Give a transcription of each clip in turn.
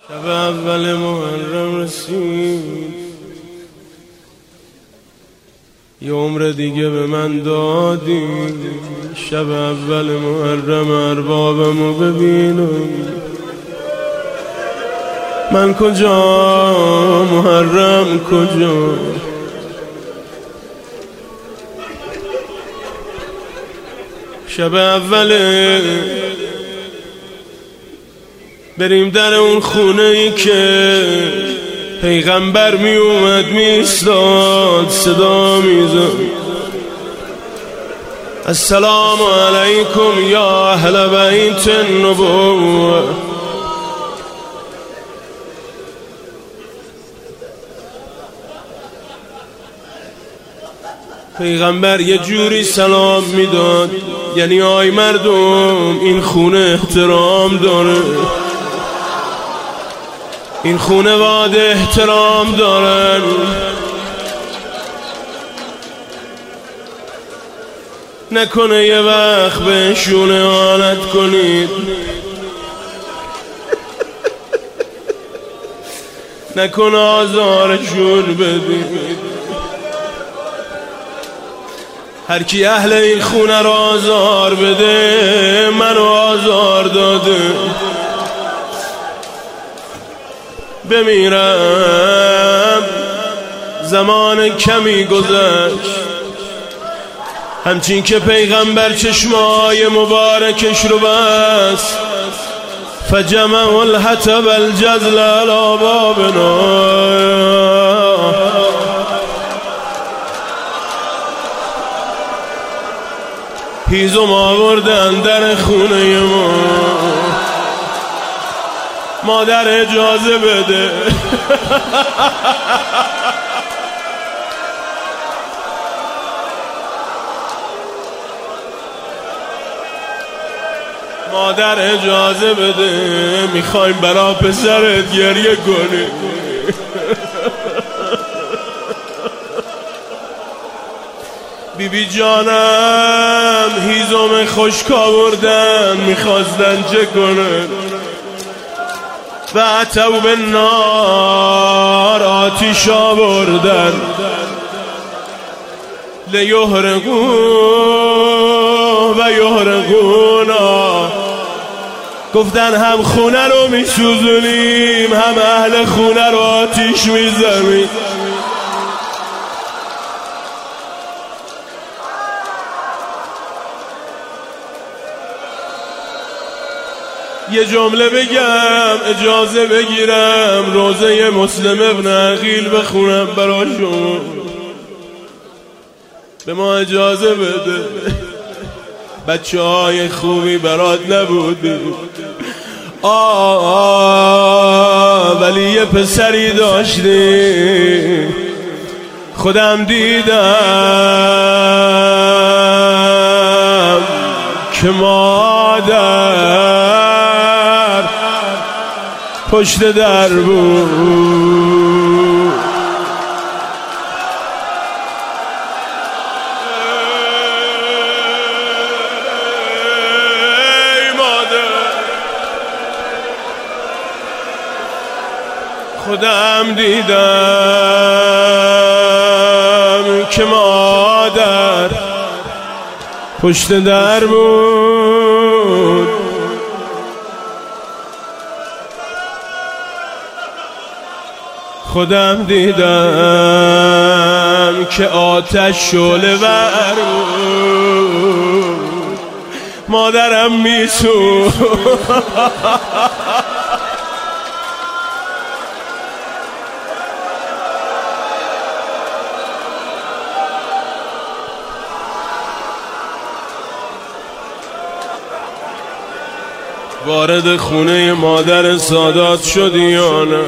شب اول محرم رسید، یه عمر دیگه به من دادی. شب اول محرم اربابمو ببینم، من کجا محرم کجا؟ شب اوله بریم در اون خونه ای که پیغمبر می اومد می ایستاد، صدا می زد السلام علیکم یا اهل بیت النبوة. پیغمبر یه جوری سلام میداد یعنی آی مردم، این خونه احترام داره، این خانواده احترام دارن. نکنه یه وقت بهشون اهانت کنید، نکنه آزارشون بدید. هر کی اهل این خونه رو آزار بده منو آزار داده. بمیرم زمان کمی گذشت، همچین که پیغمبر چشمای مبارکش رو بست، فجمع الحطب الجزل علی بابنا. هیزم آوردن در خونه ما، مادر اجازه بده. مادر اجازه بده، میخوایم برا پسرت گریه کنیم. بیبی جانم هیزم خشک آوردن، میخواستن چه کنن؟ و اتو به نار آتیش آوردن، لیهرقو و یهرقونا. گفتن هم خونه رو میسوزونیم هم اهل خونه رو آتیش میزنیم. یه جمله بگم اجازه بگیرم، روزه مسلم ابن عقیل بخونم برای شما. به ما اجازه بده، بچه های خوبی برات نبودی. ولی یه پسری داشتی، خودم دیدم که مادر پشت در بود. ای مادر، خودم دیدم که مادر پشت در بود. خودم دیدم که آتش شعله ور بود، مادرم میسوخت. وارد خونه مادر سادات شدی یا نه؟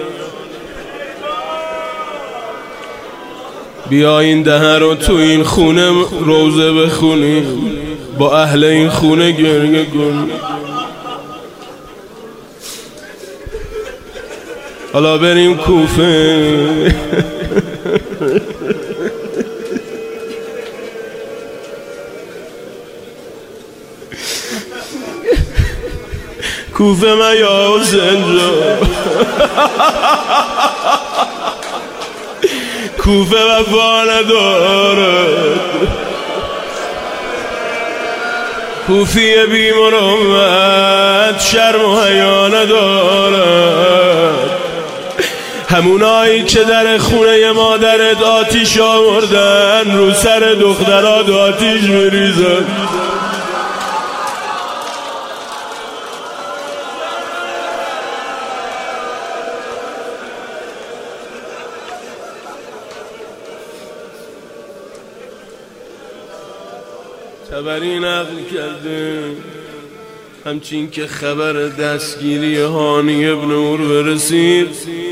بیا این دهه رو تو این خونه روزه بخونی، با اهل این خونه گریه کنی. حالا بریم کوفه. کوفه من یا حسین جا کوفه وفا ندارد، کوفی بی مروت شرم و حیا ندارد. همونایی که در خونه مادرت آتیش آوردن رو سر دخترات آتیش میریزن. تبری نقل کرده همچین که خبر دستگیری هانی ابن عروه رسید،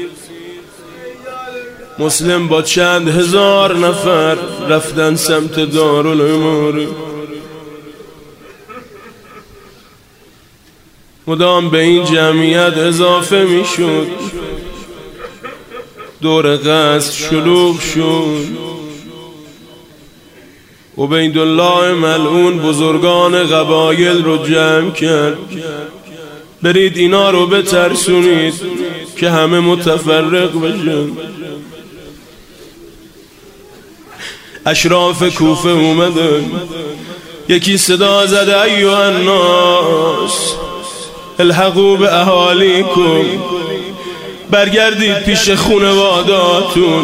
مسلم با چند هزار نفر رفتن سمت دارالاماره. مدام به این جمعیت اضافه می شد، دور قصد شلوغ شد. عبیدالله ملعون بزرگان قبایل رو جمع کرد، برید اینا رو بترسونید که همه متفرق بشن. اشراف کوفه اومدن، یکی صدا زده ایها الناس الحقوا به اهالیکم، برگردید پیش خانواده‌هاتون.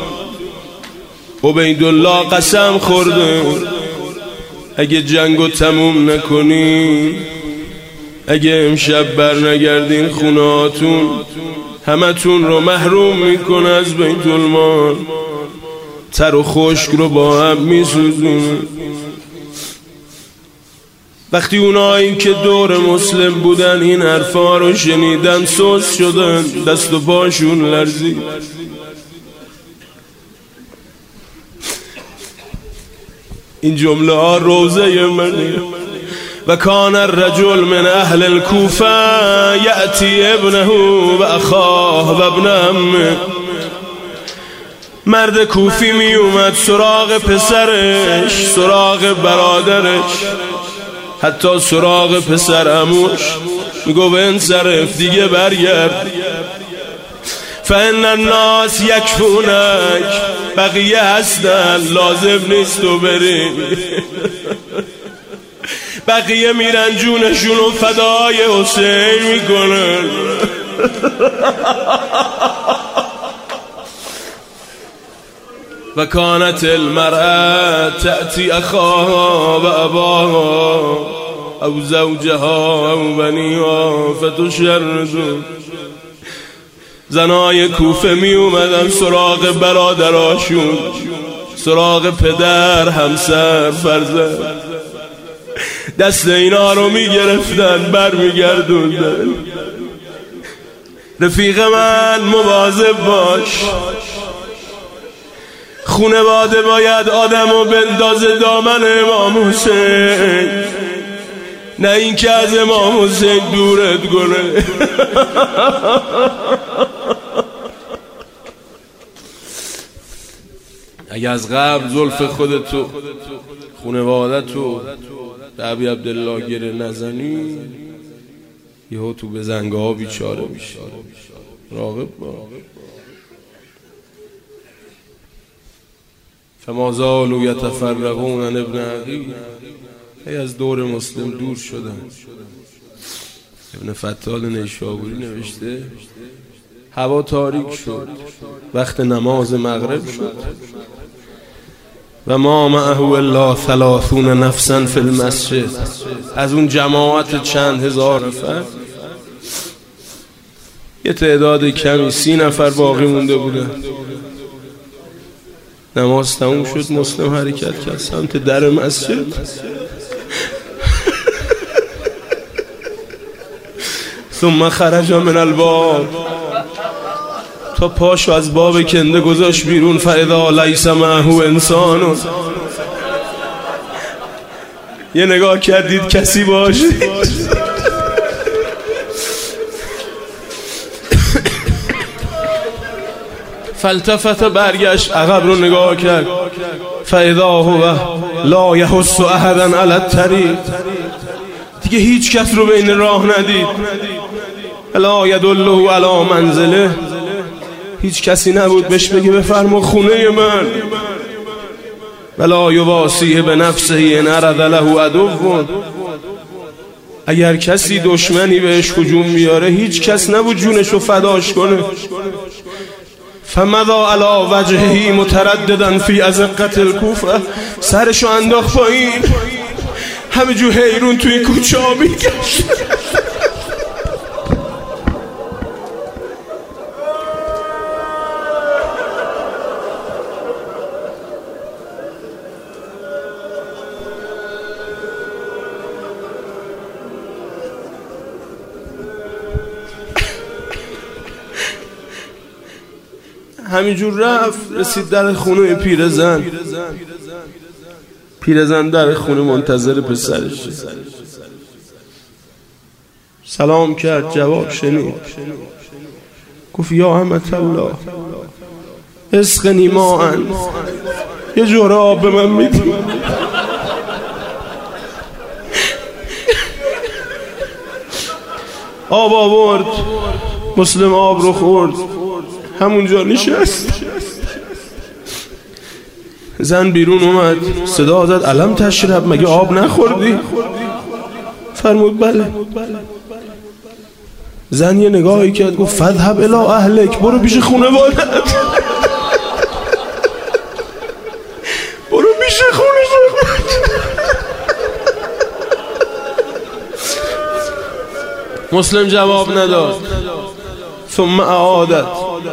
عبیدالله قسم خورده اگه جنگو تموم نکنی، اگه امشب بر نگردین خونهاتون، همتون رو محروم میکنه از بیت المال، تر و خشک رو با هم میسوزونه. وقتی اونایی که دور مسلم بودن این حرفا رو شنیدن سست شدن، دست و پاشون لرزید. این جمله ها روزه منه. و کان الرجل من اهل الکوفه یأتی ابنه و اخاه و ابن عمه. مرد کوفی می اومد سراغ پسرش، سراغ برادرش، حتی سراغ پسر عموش. میگو انصرف دیگه برگرد، فان الناس یکفونک، بقیه هستن لازم نیست تو بری. بقیه میرن جونشونو فدای حسین میکنن. و کانت المرأة تأتی اخاها و اباها او زوجها او بنیها فتشرد. زنای کوفه می اومدن سراغ برادراشون، سراغ پدر، همسر، فرزند، دست اینا رو می گرفتن بر می گردوندن. رفیق من مواظب باش، خونواده باید آدمو بندازه دامن امام حسین، نه این که از امام حسین دورت کنه. اگه از قبل زلف خودتو خونوادتو به ابی عبدالله گره نزنی، یهو تو به زنگه ها بیچاره میشی. راقب با فما زالوا یتفرقون عن ابن عقیل. ای از دور مسلم دور شدن. ابن فتال نیشابوری نوشته هوا تاریک شد، وقت نماز مغرب شد، و ما معه الا 30 نفسا فی المسجد. از اون جماعت چند هزار نفر یه تعداد کمی 30 نفر باقی مونده بودن. نماز تموم شد، مسلم حرکت کرد سمت در مسجد. ثم خرج من الباب، تا پاشو از باب کنده گذاشت بیرون. فاذا لیس معه انسان، یه نگاه کردید کسی باشه. فالتفت، برگشت عقب رو نگاه کرد. فاذا هو لا یحث احدا علی الطریق، دیگه هیچ کس رو بین راه ندید. لا یدله علی منزله، هیچ کسی نبود بهش بگه بفرما خونه من. ولا یواصیه به نفسه ان عرض له عدو، اگر کسی دشمنی بهش هجوم بیاره هیچ کس نبود جونشو فداش کنه. فمضا علی وجهه مترددا فی ازقة الکوفه، سرشو انداخت پایین، همه جو حیرون توی کوچه ها میگشت. همینجور رفت رسید در خونه پیرزن. پیرزن در خونه منتظر پسرش، سلام کرد، جواب شنید، گفت یا امة الله اسقنی ماء، یه جوره آب به من میدی؟ آب آورد، مسلم آب رو خورد، همونجا نشست. زن بیرون اومد، صدا زد الم تشرب، مگه آب نخوردی؟ فرمود بله. زن یه نگاهی کرد، گفت فذهب الی اهلک، برو پیش خانواده‌ات، برو پیش خانواده‌ات. مسلم جواب نداد. ثم اعادت،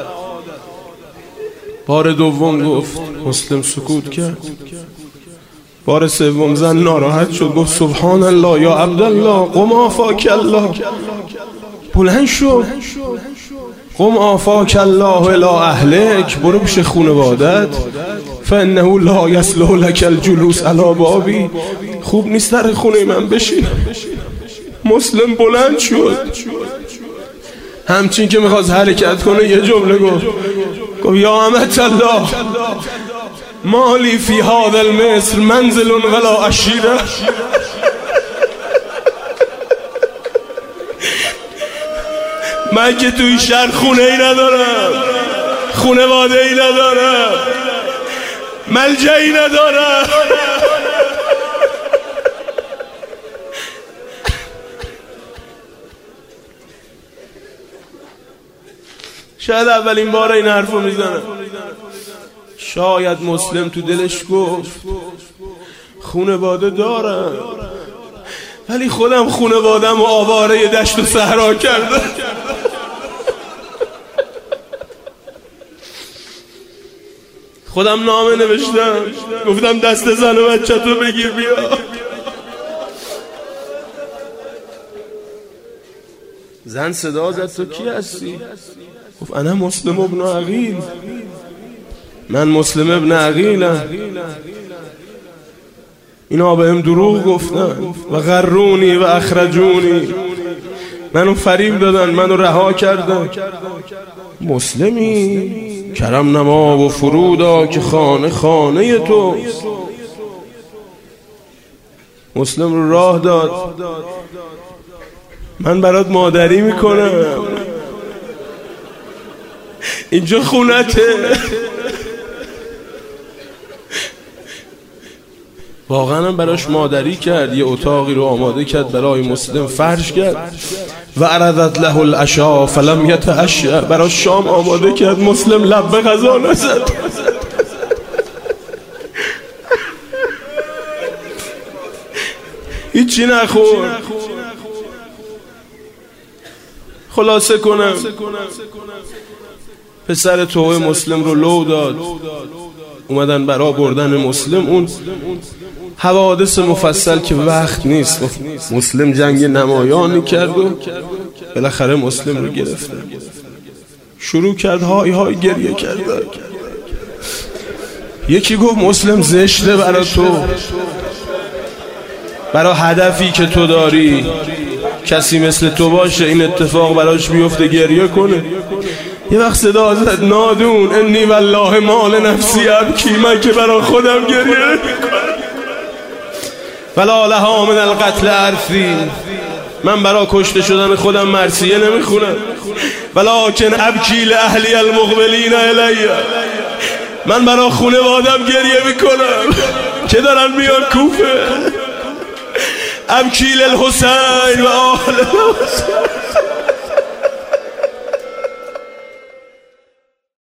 بار دوم گفت، مسلم سکوت کرد. بار سوم زن ناراحت شد، گفت سبحان الله یا عبدالله قم آفاک الله، بلند شو، قم آفاک الله الی اهلک، برو پیش خانواده‌ات، فانه لا یصلح لک الجلوس علی بابی، خوب نیست در خونه من بشین. مسلم بلند شد، همچین که میخواست حرکت کنه یه جمله گفت یا امة الله مالی فی هذا المصر منزل ولا عشیره، من که توی شهر خونه ای ندارم، خانواده ای ندارم، ملجئی ندارم. شاید اولین بار این حرفو میزنم. شاید مسلم تو دلش گفت خانواده دارم، ولی خودم خانوادم و آواره دشت و صحرا کردم. خودم نامه نوشتم، گفتم دست زن و بچه تو بگیر بیا. زن صدا زد تو کی هستی؟ گفت انا مسلم ابن عقیل، من مسلم ابن عقیلم. اینا بهم دروغ گفتن و غرونی و اخرجونی، منو فریب دادن، منو رها کردن. مسلمی کرم نما و فرودا که خانه خانه تو. مسلم رو راه داد، من برات مادری میکنم، اینجا خونته. واقعا هم براش مادری کرد، یه اتاقی رو آماده کرد برای مسلم، فرش کرد و عرضت له العشاء فلم یتعشا، براش شام آماده کرد، مسلم لب به غذا نزد. هیچی نخورد. خلاصه کنم، پسر توه مسلم رو لو داد، اومدن برا بردن مسلم. اون حوادث مفصل که وقت نیست، مسلم جنگ نمایانی کرد و بالاخره مسلم رو گرفت، شروع کرد های های گریه کرد. یکی گفت مسلم زشته برا تو، برا هدفی که تو داری کسی مثل تو باشه این اتفاق براش بیفته گریه کنه. یه وقت صدا زد نادون انی والله مال نفسی ابکی، من که برا خودم گریه میکنم. ولا لها من القتل عرفی، من برای کشته شدن خودم مرثیه نمیخونم، ولکن ابکی لاهلی المقبلین الی، من برای خانوادم گریه میکنم که دارن میان کوفه. ابکی للحسین و آل الحسین.